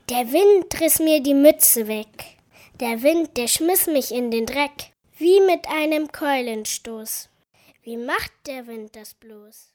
Der Wind riss mir die Mütze weg. Der Wind, der schmiss mich in den Dreck, wie mit einem Keulenstoß. Wie macht der Wind das bloß?